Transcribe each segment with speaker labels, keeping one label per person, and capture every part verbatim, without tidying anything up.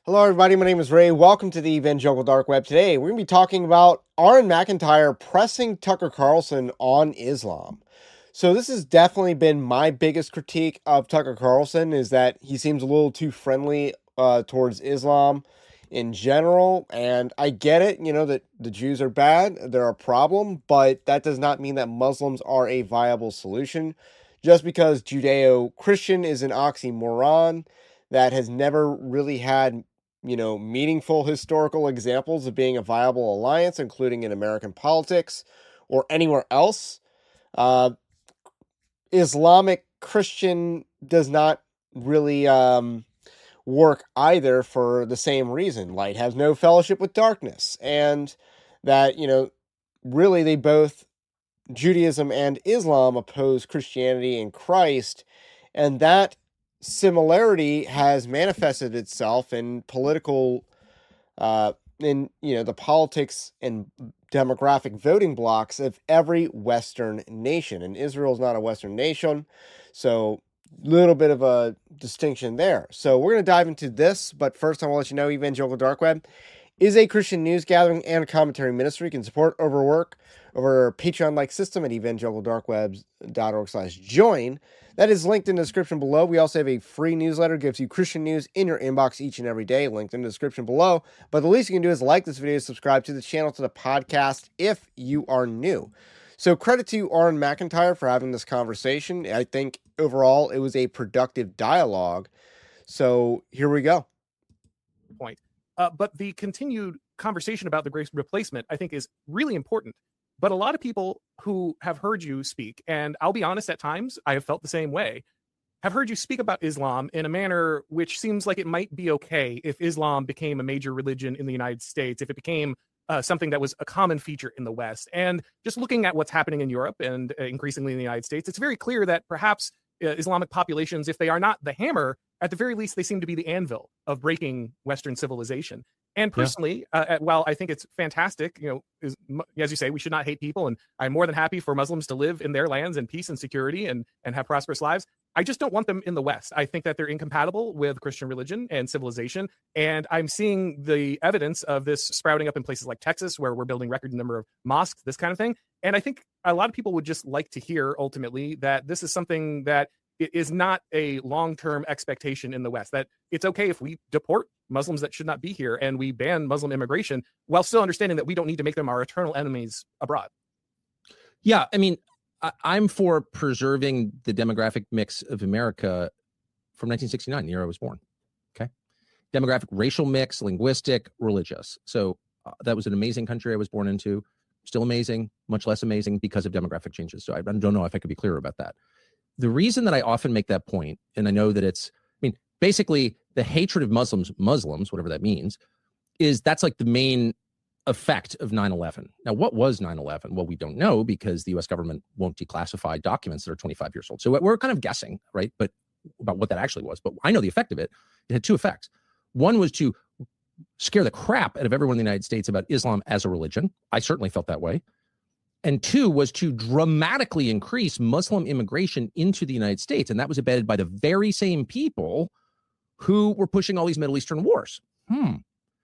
Speaker 1: Hello, everybody. My name is Ray. Welcome to the Evangelical Dark Web. Today, we're going to be talking about Aaron McIntyre pressing Tucker Carlson on Islam. So this has definitely been my biggest critique of Tucker Carlson, is that he seems a little too friendly uh, towards Islam in general. And I get it, you know, that the Jews are bad, they're a problem, but that does not mean that Muslims are a viable solution. Just because Judeo-Christian is an oxymoron that has never really had, you know, meaningful historical examples of being a viable alliance, including in American politics or anywhere else. Uh, Islamic Christian does not really um, work either for the same reason. Light has no fellowship with darkness. And that, you know, really they both, Judaism and Islam, oppose Christianity and Christ. And that similarity has manifested itself in political, uh, in, you know, the politics and demographic voting blocks of every Western nation. And Israel is not a Western nation, so a little bit of a distinction there. So we're going to dive into this, but first I want to let you know Evangelical Dark Web is a Christian news gathering and commentary ministry. You can support over work over our Patreon-like system at evangelicaldarkwebs.org slash join. That is linked in the description below. We also have a free newsletter that gives you Christian news in your inbox each and every day, linked in the description below. But the least you can do is like this video, subscribe to the channel, to the podcast if you are new. So credit to Aaron McIntyre for having this conversation. I think overall it was a productive dialogue. So here we go.
Speaker 2: Point. Uh, but the continued conversation about the grace replacement, I think, is really important. But a lot of people who have heard you speak, and I'll be honest, at times I have felt the same way, have heard you speak about Islam in a manner which seems like it might be okay if Islam became a major religion in the United States, if it became uh, something that was a common feature in the West. And just looking at what's happening in Europe and uh, increasingly in the United States, it's very clear that perhaps uh, Islamic populations, if they are not the hammer, at the very least, they seem to be the anvil of breaking Western civilization. And personally, yeah. uh, while I think it's fantastic, you know, is, as you say, we should not hate people, and I'm more than happy for Muslims to live in their lands in peace and security and, and have prosperous lives. I just don't want them in the West. I think that they're incompatible with Christian religion and civilization. And I'm seeing the evidence of this sprouting up in places like Texas, where we're building record number of mosques, this kind of thing. And I think a lot of people would just like to hear, ultimately, that this is something that it is not a long-term expectation in the West, that it's okay if we deport Muslims that should not be here and we ban Muslim immigration, while still understanding that we don't need to make them our eternal enemies abroad.
Speaker 3: Yeah, I mean, I, I'm for preserving the demographic mix of America from nineteen sixty-nine, the year I was born. Okay, demographic, racial mix, linguistic, religious. So uh, that was an amazing country I was born into. Still amazing, much less amazing because of demographic changes. So I, I don't know if I could be clearer about that. The reason that I often make that point, and I know that it's, I mean, basically the hatred of Muslims, Muslims, whatever that means, is that's like the main effect of nine eleven. Now, what was nine eleven? Well, we don't know because the U S government won't declassify documents that are twenty-five years old. So we're kind of guessing, right? But about what that actually was. But I know the effect of it. It had two effects. One was to scare the crap out of everyone in the United States about Islam as a religion. I certainly felt that way. And two was to dramatically increase Muslim immigration into the United States. And that was abetted by the very same people who were pushing all these Middle Eastern wars. Hmm.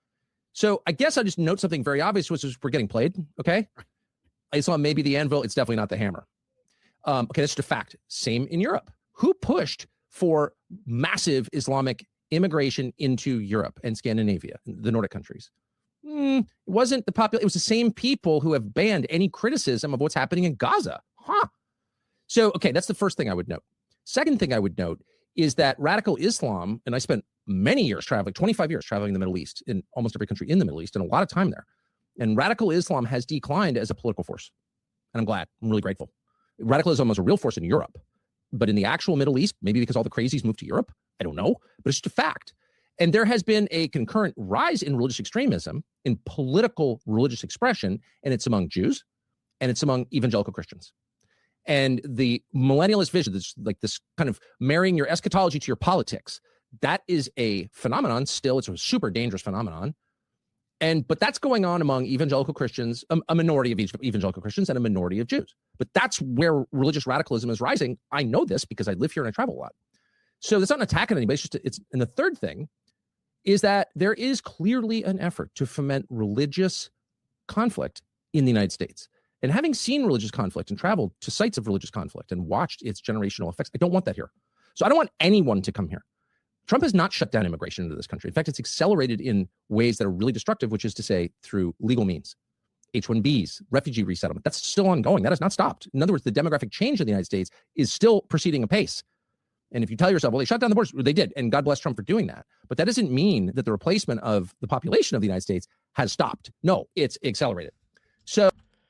Speaker 3: So I guess I just note something very obvious, which is we're getting played. Okay. Islam may be the anvil. It's definitely not the hammer. Um, okay. That's just a fact. Same in Europe. Who pushed for massive Islamic immigration into Europe and Scandinavia, the Nordic countries? Mm, it wasn't the popular. It was the same people who have banned any criticism of what's happening in Gaza. Huh. So, okay, that's the first thing I would note. Second thing I would note is that radical Islam, and I spent many years traveling, twenty-five years traveling in the Middle East, in almost every country in the Middle East, and a lot of time there. And radical Islam has declined as a political force. And I'm glad. I'm really grateful. Radical Islam was a real force in Europe. But in the actual Middle East, maybe because all the crazies moved to Europe, I don't know, but it's just a fact. And there has been a concurrent rise in religious extremism, in political religious expression, and it's among Jews, and it's among evangelical Christians. And the millennialist vision, this like this kind of marrying your eschatology to your politics, that is a phenomenon still. It's a super dangerous phenomenon. And but that's going on among evangelical Christians, a, a minority of evangelical Christians and a minority of Jews. But that's where religious radicalism is rising. I know this because I live here and I travel a lot. So it's not an attack on anybody. It's just it's and the third thing is that there is clearly an effort to foment religious conflict in the United States. And having seen religious conflict and traveled to sites of religious conflict and watched its generational effects, I don't want that here. So I don't want anyone to come here. Trump has not shut down immigration into this country. In fact, it's accelerated in ways that are really destructive, which is to say through legal means. H one Bs, refugee resettlement, that's still ongoing. That has not stopped. In other words, the demographic change in the United States is still proceeding apace. And if you tell yourself, well, they shut down the borders, they did, and God bless Trump for doing that. But that doesn't mean that the replacement of the population of the United States has stopped. No, it's accelerated. So,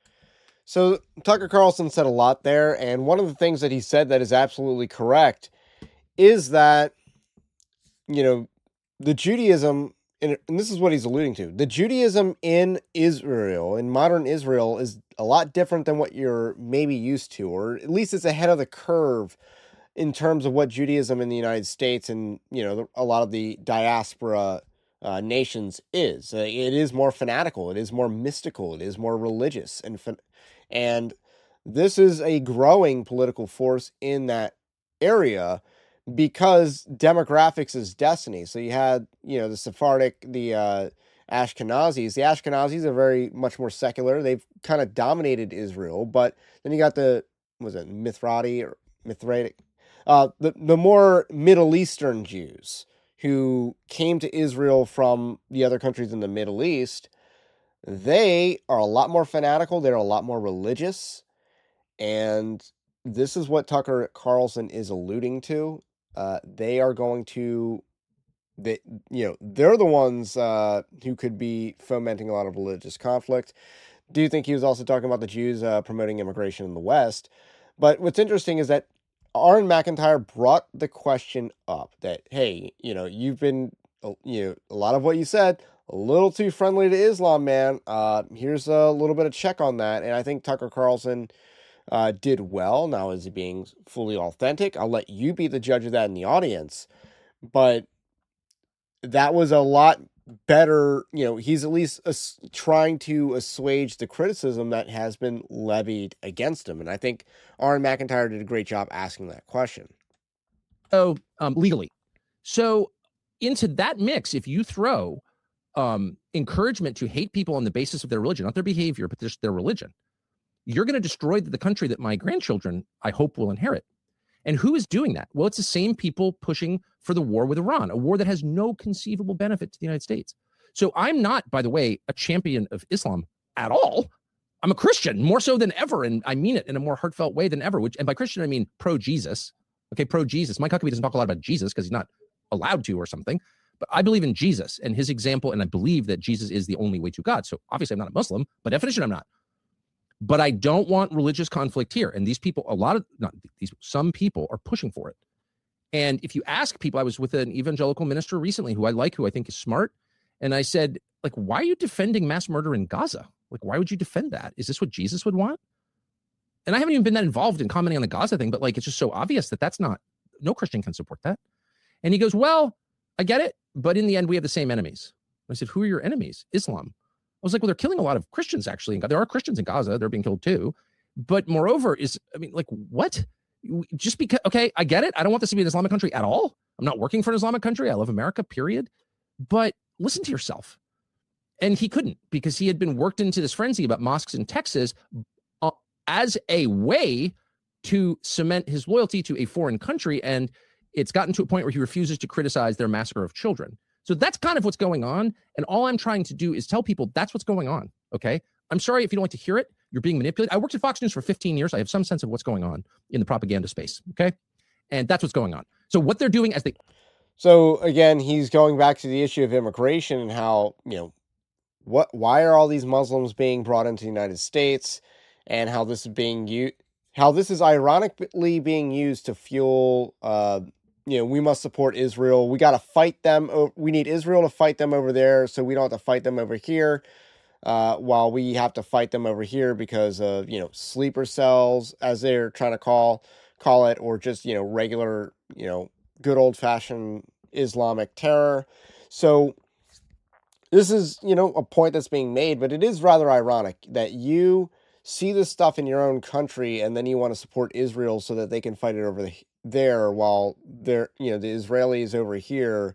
Speaker 1: so Tucker Carlson said a lot there, and one of the things that he said that is absolutely correct is that, you know, the Judaism, and this is what he's alluding to, the Judaism in Israel, in modern Israel, is a lot different than what you're maybe used to, or at least it's ahead of the curve in terms of what Judaism in the United States and, you know, a lot of the diaspora uh, nations is. Uh, it is more fanatical. It is more mystical. It is more religious. And, and this is a growing political force in that area because demographics is destiny. So you had, you know, the Sephardic, the uh, Ashkenazis. The Ashkenazis are very much more secular. They've kind of dominated Israel. But then you got the, was it Mithrati or Mithratic? Uh, the, the more Middle Eastern Jews who came to Israel from the other countries in the Middle East, they are a lot more fanatical. They're a lot more religious. And this is what Tucker Carlson is alluding to. Uh, they are going to, they, you know, they're the ones uh, who could be fomenting a lot of religious conflict. Do you think he was also talking about the Jews uh, promoting immigration in the West? But what's interesting is that Aaron McIntyre brought the question up that, hey, you know, you've been, you know, a lot of what you said, a little too friendly to Islam, man. Uh, here's a little bit of check on that. And I think Tucker Carlson uh, did well. Now, is he being fully authentic? I'll let you be the judge of that in the audience. But that was a lot better. You know, he's at least as- trying to assuage the criticism that has been levied against him. And I think Aaron McIntyre did a great job asking that question.
Speaker 3: Oh, um, legally. So into that mix, if you throw um, encouragement to hate people on the basis of their religion, not their behavior, but just their religion, you're going to destroy the country that my grandchildren, I hope, will inherit. And who is doing that? Well, it's the same people pushing for the war with Iran, a war that has no conceivable benefit to the United States. So I'm not, by the way, a champion of Islam at all. I'm a Christian, more so than ever, and I mean it in a more heartfelt way than ever, which, and by Christian, I mean pro-Jesus. Okay, pro-Jesus. Mike Huckabee doesn't talk a lot about Jesus because he's not allowed to or something, but I believe in Jesus and his example, and I believe that Jesus is the only way to God. So obviously I'm not a Muslim, by definition I'm not. But I don't want religious conflict here. And these people, a lot of, not these, some people are pushing for it. And if you ask people, I was with an evangelical minister recently who I like, who I think is smart. And I said, like, why are you defending mass murder in Gaza? Like, why would you defend that? Is this what Jesus would want? And I haven't even been that involved in commenting on the Gaza thing, but like, it's just so obvious that that's not, no Christian can support that. And he goes, well, I get it. But in the end, we have the same enemies. I said, who are your enemies? Islam. I was like, well, they're killing a lot of Christians, actually. There are Christians in Gaza. They're being killed too. But moreover is, I mean, like, what? Just because, okay, I get it. I don't want this to be an Islamic country at all. I'm not working for an Islamic country. I love America, period. But listen to yourself. And he couldn't, because he had been worked into this frenzy about mosques in Texas uh, as a way to cement his loyalty to a foreign country. And it's gotten to a point where he refuses to criticize their massacre of children. So that's kind of what's going on. And all I'm trying to do is tell people that's what's going on. Okay. I'm sorry if you don't like to hear it. You're being manipulated. I worked at Fox News for fifteen years. I have some sense of what's going on in the propaganda space. Okay. And that's what's going on. So what they're doing as they.
Speaker 1: So again, he's going back to the issue of immigration and how, you know, what, why are all these Muslims being brought into the United States, and how this is being used, how this is ironically being used to fuel, uh, you know, we must support Israel. We got to fight them. We need Israel to fight them over there, so we don't have to fight them over here, uh, while we have to fight them over here because of, you know, sleeper cells, as they're trying to call call it, or just, you know, regular, you know, good old-fashioned Islamic terror. So this is, you know, a point that's being made, but it is rather ironic that you see this stuff in your own country and then you want to support Israel so that they can fight it over the there, while they're, you know, the Israelis over here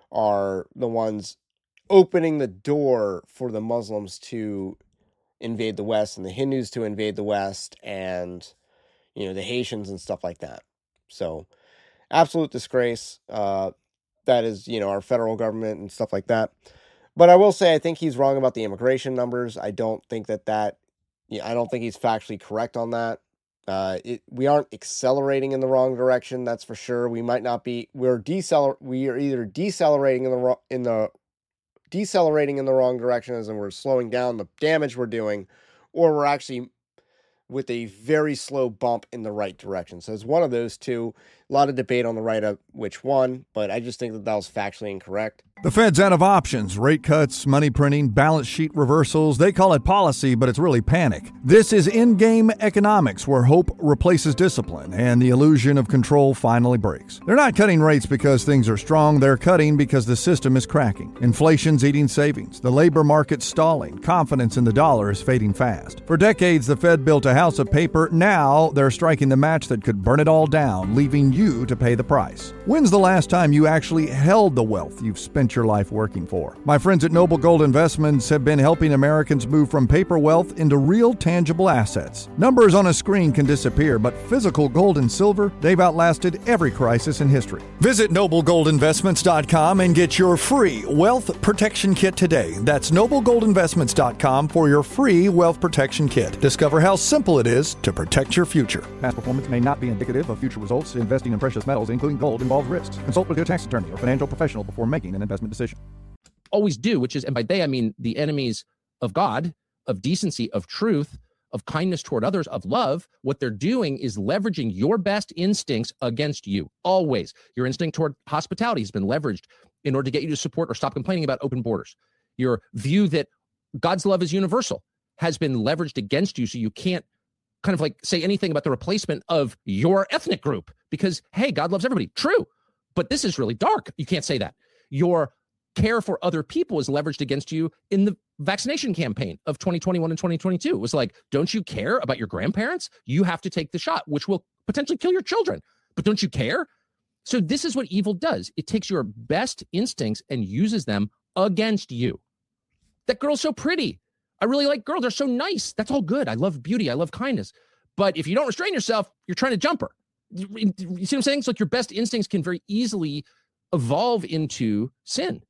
Speaker 1: are the ones opening the door for the Muslims to invade the West and the Hindus to invade the West and, you know, the Haitians and stuff like that. So absolute disgrace. Uh, that is, you know, our federal government and stuff like that. But I will say, I think he's wrong about the immigration numbers. I don't think that that, yeah, I don't think he's factually correct on that. Uh, it, we aren't accelerating in the wrong direction. That's for sure. We might not be, we're deceler, we are either decelerating in the wrong, in the decelerating in the wrong direction as in we're slowing down the damage we're doing, or we're actually with a very slow bump in the right direction. So it's one of those two. A lot of debate on the right of which one, but I just think that that was factually incorrect.
Speaker 4: The Fed's out of options, rate cuts, money printing, balance sheet reversals. They call it policy, but it's really panic. This is in-game economics where hope replaces discipline and the illusion of control finally breaks. They're not cutting rates because things are strong. They're cutting because the system is cracking. Inflation's eating savings. The labor market's stalling. Confidence in the dollar is fading fast. For decades, the Fed built a house of paper. Now they're striking the match that could burn it all down, leaving you to pay the price. When's the last time you actually held the wealth you've spent your life working for? My friends at Noble Gold Investments have been helping Americans move from paper wealth into real tangible assets. Numbers on a screen can disappear, but physical gold and silver, they've outlasted every crisis in history. Visit noble gold investments dot com and get your free wealth protection kit today. That's noble gold investments dot com for your free wealth protection kit. Discover how simple it is to protect your future.
Speaker 5: Past performance may not be indicative of future results. Investing in precious metals, including gold, involves risks. Consult with your tax attorney or financial professional before making an investment decision.
Speaker 3: Always do, which is, and by they, I mean the enemies of God, of decency, of truth, of kindness toward others, of love. What they're doing is leveraging your best instincts against you. Always. Your instinct toward hospitality has been leveraged in order to get you to support or stop complaining about open borders. Your view that God's love is universal has been leveraged against you, so you can't kind of like say anything about the replacement of your ethnic group because, hey, God loves everybody. True. But this is really dark. You can't say that. Your care for other people is leveraged against you in the vaccination campaign of twenty twenty-one and twenty twenty-two. It was like, don't you care about your grandparents? You have to take the shot, which will potentially kill your children. But don't you care? So this is what evil does. It takes your best instincts and uses them against you. That girl's so pretty. I really like girls. They're so nice. That's all good. I love beauty. I love kindness. But if you don't restrain yourself, you're trying to jump her. You see what I'm saying? It's like your best instincts can very easily evolve into sin.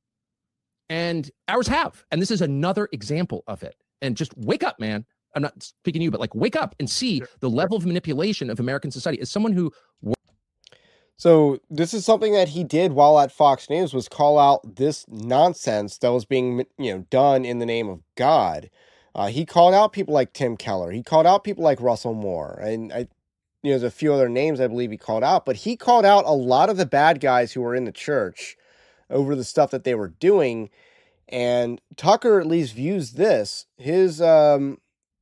Speaker 3: And ours have. And this is another example of it. And just wake up, man. I'm not speaking to you, but like wake up and see the level of manipulation of American society. As someone who...
Speaker 1: So this is something that he did while at Fox News, was call out this nonsense that was being, you know, done in the name of God. Uh, he called out people like Tim Keller. He called out people like Russell Moore. And I, you know, there's a few other names I believe he called out, but he called out a lot of the bad guys who were in the church over the stuff that they were doing. And Tucker at least views this, his um,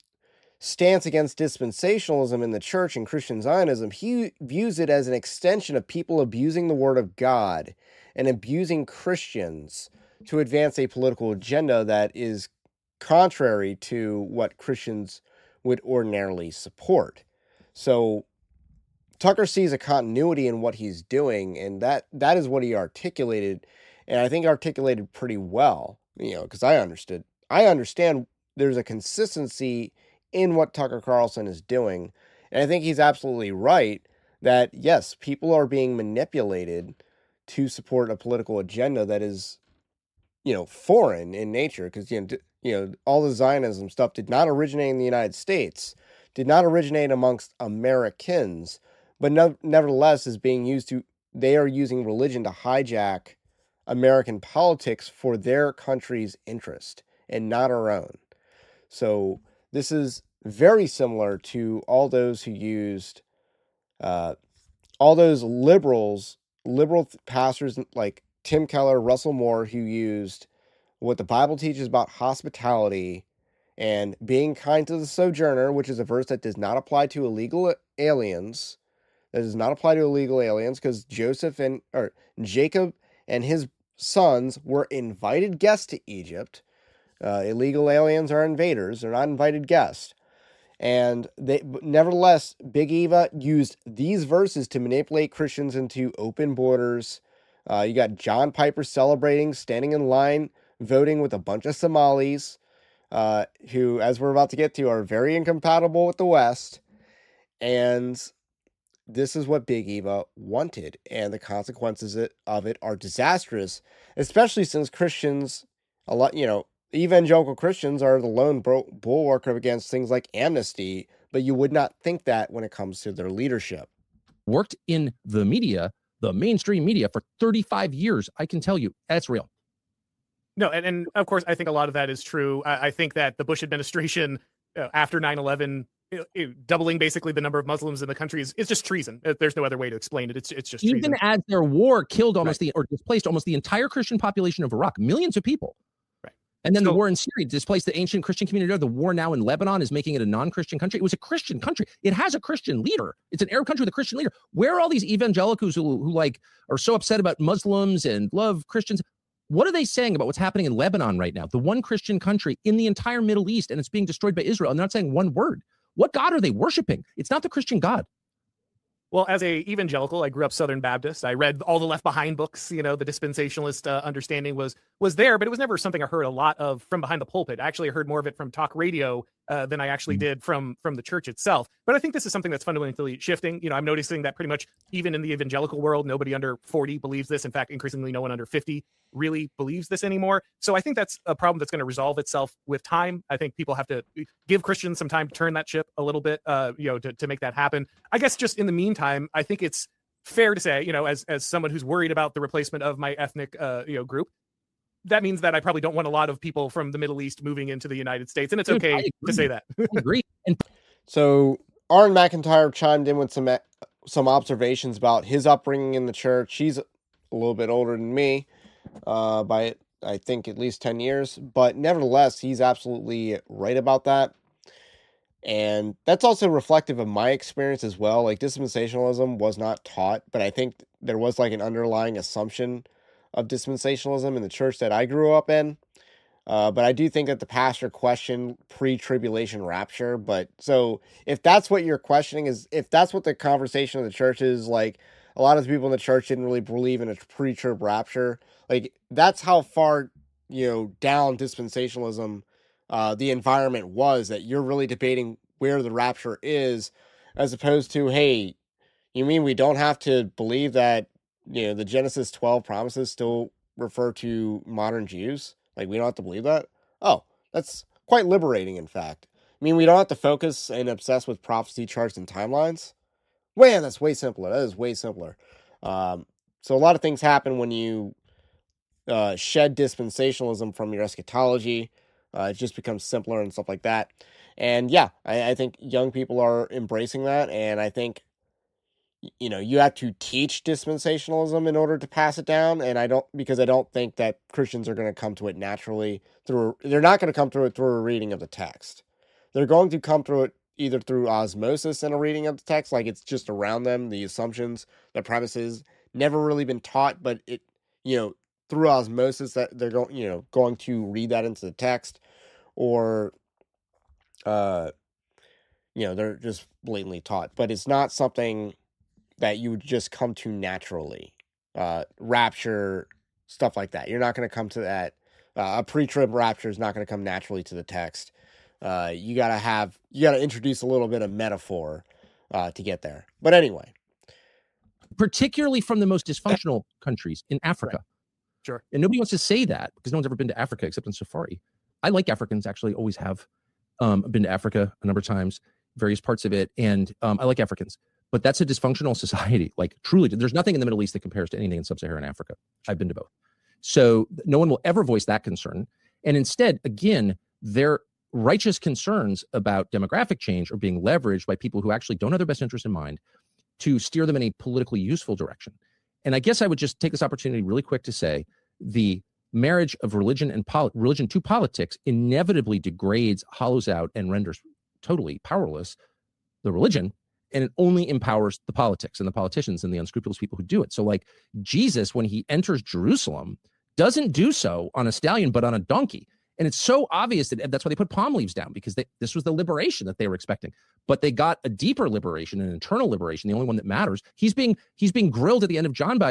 Speaker 1: stance against dispensationalism in the church and Christian Zionism, he views it as an extension of people abusing the word of God and abusing Christians to advance a political agenda that is contrary to what Christians would ordinarily support. So Tucker sees a continuity in what he's doing, and that that is what he articulated, and I think articulated pretty well, you know, because I understood. I understand there's a consistency in what Tucker Carlson is doing, and I think he's absolutely right that, yes, people are being manipulated to support a political agenda that is, you know, foreign in nature, because, you know, d- you know, all the Zionism stuff did not originate in the United States, did not originate amongst Americans, but no, nevertheless is being used to, they are using religion to hijack American politics for their country's interest and not our own. So this is very similar to all those who used, uh, all those liberals, liberal th- pastors like Tim Keller, Russell Moore, who used what the Bible teaches about hospitality and being kind to the sojourner, which is a verse that does not apply to illegal aliens. That does not apply to illegal aliens because Joseph and or Jacob and his sons were invited guests to Egypt. Uh, illegal aliens are invaders; they're not invited guests. And they, nevertheless, Big Eva used these verses to manipulate Christians into open borders, Uh, you got John Piper celebrating, standing in line, voting with a bunch of Somalis, uh, who, as we're about to get to, are very incompatible with the West. And this is what Big Eva wanted, and the consequences of it are disastrous, especially since Christians, a lot, you know, evangelical Christians are the lone bulwark against things like amnesty, but you would not think that when it comes to their leadership.
Speaker 3: Worked in the media, the mainstream media, for thirty-five years. I can tell you, that's real.
Speaker 2: No, and, and of course, I think a lot of that is true. I, I think that the Bush administration, uh, after nine eleven, It, it, doubling basically the number of Muslims in the country is, is just treason. There's no other way to explain it. It's it's just
Speaker 3: even
Speaker 2: treason.
Speaker 3: as their war killed almost
Speaker 2: right.
Speaker 3: the or displaced almost the entire Christian population of Iraq, millions of people.
Speaker 2: Right.
Speaker 3: And then
Speaker 2: so,
Speaker 3: the war in Syria displaced the ancient Christian community. The war now in Lebanon is making it a non-Christian country. It was a Christian country. It has a Christian leader. It's an Arab country with a Christian leader. Where are all these evangelicals who, who like are so upset about Muslims and love Christians? What are they saying about what's happening in Lebanon right now? The one Christian country in the entire Middle East, and it's being destroyed by Israel. And they're not saying one word. What God are they worshiping? It's not the Christian God.
Speaker 2: Well, as a evangelical, I grew up Southern Baptist. I read all the Left Behind books. You know, the dispensationalist uh, understanding was was there, but it was never something I heard a lot of from behind the pulpit. I actually heard more of it from talk radio uh, than I actually mm-hmm. did from from the church itself. But I think this is something that's fundamentally shifting. You know, I'm noticing that pretty much even in the evangelical world, nobody under forty believes this. In fact, increasingly, no one under fifty really believes this anymore. So I think that's a problem that's going to resolve itself with time. I think people have to give Christians some time to turn that ship a little bit, uh, you know, to, to make that happen. I guess just in the meantime, I think it's fair to say, you know, as as someone who's worried about the replacement of my ethnic, uh, you know, group, that means that I probably don't want a lot of people from the Middle East moving into the United States, and it's okay to say that.
Speaker 3: I agree. And
Speaker 1: so Aaron McIntyre chimed in with some some observations about his upbringing in the church. He's a little bit older than me, uh, by I think at least ten years, but nevertheless, he's absolutely right about that. And that's also reflective of my experience as well. Like, dispensationalism was not taught, but I think there was like an underlying assumption of dispensationalism in the church that I grew up in. Uh, but I do think that the pastor questioned pre-tribulation rapture. But so if that's what you're questioning, is if that's what the conversation of the church is, like a lot of the people in the church didn't really believe in a pre-trib rapture. Like, that's how far, you know, down dispensationalism uh, the environment was, that you're really debating where the rapture is, as opposed to, hey, you mean we don't have to believe that, you know, the Genesis twelve promises still refer to modern Jews? Like, we don't have to believe that? Oh, that's quite liberating, in fact. I mean, we don't have to focus and obsess with prophecy charts and timelines? Man, that's way simpler. That is way simpler. Um, so a lot of things happen when you uh, shed dispensationalism from your eschatology. Uh, it just becomes simpler and stuff like that. And yeah, I, I think young people are embracing that. And I think, you know, you have to teach dispensationalism in order to pass it down. And I don't, because I don't think that Christians are going to come to it naturally through, they're not going to come through it through a reading of the text. They're going to come through it either through osmosis and a reading of the text, like it's just around them, the assumptions, the premises, never really been taught, but it, you know, through osmosis that they're going, you know, going to read that into the text, or, uh, you know, they're just blatantly taught, but it's not something that you would just come to naturally. Uh, rapture, stuff like that. You're not going to come to that. Uh, a pre-trib rapture is not going to come naturally to the text. Uh, you got to have, you got to introduce a little bit of metaphor uh, to get there. But anyway.
Speaker 3: Particularly from the most dysfunctional countries in Africa.
Speaker 2: Right. Sure.
Speaker 3: And nobody wants to say that because no one's ever been to Africa except on safari. I like Africans, actually, always have. Um, I've been to Africa a number of times, various parts of it, and um, I like Africans. But that's a dysfunctional society. Like, truly, there's nothing in the Middle East that compares to anything in sub-Saharan Africa. I've been to both. So no one will ever voice that concern. And instead, again, their righteous concerns about demographic change are being leveraged by people who actually don't have their best interest in mind to steer them in a politically useful direction. And I guess I would just take this opportunity really quick to say the marriage of religion and poli- religion to politics inevitably degrades, hollows out, and renders totally powerless the religion, and it only empowers the politics and the politicians and the unscrupulous people who do it. So, like, Jesus, when he enters Jerusalem, doesn't do so on a stallion, but on a donkey. And it's so obvious that that's why they put palm leaves down, because they, this was the liberation that they were expecting. But they got a deeper liberation, an internal liberation, the only one that matters. He's being he's being grilled at the end of John by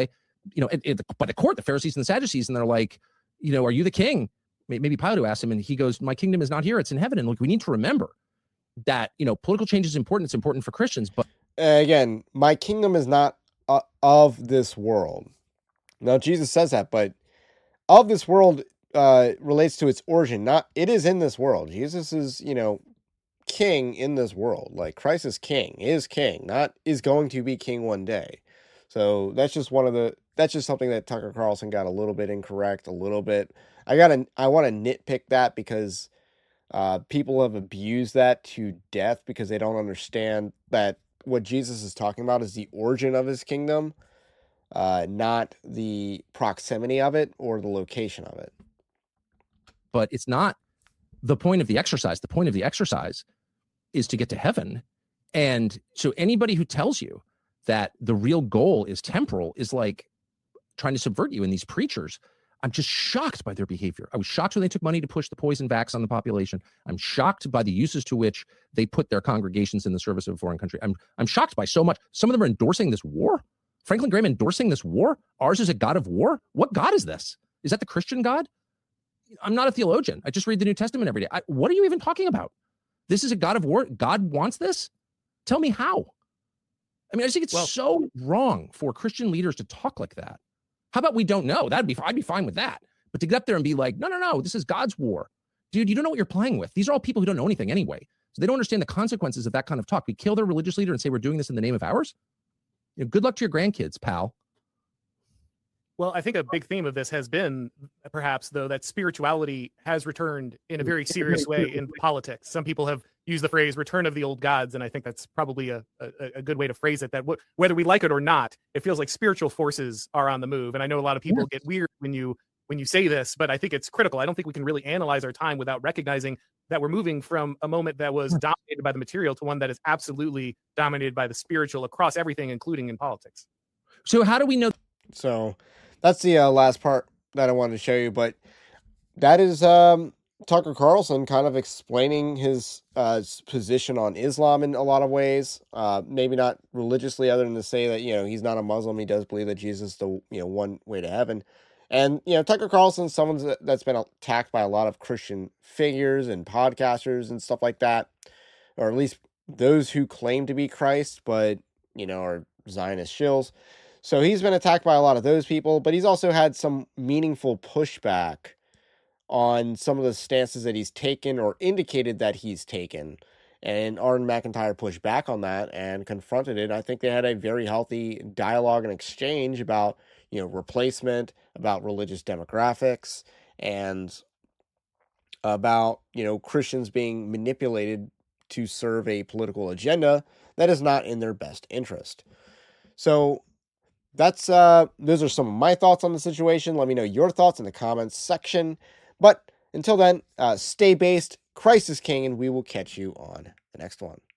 Speaker 3: you know, at, at the, by the court, the Pharisees and the Sadducees, and they're like, you know, are you the king? Maybe Pilate asked him, and he goes, my kingdom is not here, it's in heaven. And like, we need to remember that, you know, political change is important. It's important for Christians, but
Speaker 1: Uh, again, my kingdom is not uh, of this world. Now, Jesus says that, but of this world uh, relates to its origin. Not, it is in this world. Jesus is, you know, king in this world. Like, Christ is king, is king, not is going to be king one day. So that's just one of the, that's just something that Tucker Carlson got a little bit incorrect, a little bit. I gotta, I want to nitpick that because uh, people have abused that to death because they don't understand that what Jesus is talking about is the origin of his kingdom, uh, not the proximity of it or the location of it.
Speaker 3: But it's not the point of the exercise. The point of the exercise is to get to heaven. And so anybody who tells you that the real goal is temporal is like trying to subvert you. And these preachers, I'm just shocked by their behavior. I was shocked when they took money to push the poison vax on the population. I'm shocked by the uses to which they put their congregations in the service of a foreign country. I'm I'm shocked by so much. Some of them are endorsing this war. Franklin Graham endorsing this war. Ours is a God of war. What God is this? Is that the Christian God? I'm not a theologian. I just read the New Testament every day. I, what are you even talking about? This is a God of war. God wants this? Tell me how. I mean, I just think it's
Speaker 2: Well,
Speaker 3: so wrong for Christian leaders to talk like that. How about we don't know? That'd be, I'd be fine with that. But to get up there and be like, no, no, no, this is God's war. Dude, you don't know what you're playing with. These are all people who don't know anything anyway. So they don't understand the consequences of that kind of talk. We kill their religious leader and say we're doing this in the name of ours. You know, good luck to your grandkids, pal.
Speaker 2: Well, I think a big theme of this has been, perhaps, though, that spirituality has returned in a very serious way in politics. Some people have used the phrase return of the old gods, and I think that's probably a, a, a good way to phrase it, that w- whether we like it or not, it feels like spiritual forces are on the move. And I know a lot of people get weird when you when you say this, but I think it's critical. I don't think we can really analyze our time without recognizing that we're moving from a moment that was dominated by the material to one that is absolutely dominated by the spiritual across everything, including in politics.
Speaker 3: So how do we know?
Speaker 1: So that's the uh, last part that I wanted to show you, but that is um, Tucker Carlson kind of explaining his uh, position on Islam in a lot of ways. Uh, maybe not religiously, other than to say that, you know, he's not a Muslim. He does believe that Jesus is the, you know, one way to heaven. And, you know, Tucker Carlson, someone that's been attacked by a lot of Christian figures and podcasters and stuff like that, or at least those who claim to be Christ, but, you know, are Zionist shills. So he's been attacked by a lot of those people, but he's also had some meaningful pushback on some of the stances that he's taken or indicated that he's taken. And Arden McIntyre pushed back on that and confronted it. I think they had a very healthy dialogue and exchange about, you know, replacement, about religious demographics, and about, you know, Christians being manipulated to serve a political agenda that is not in their best interest. So that's uh those are some of my thoughts on the situation. Let me know your thoughts in the comments section. But until then, uh, stay based, Christ is King, and we will catch you on the next one.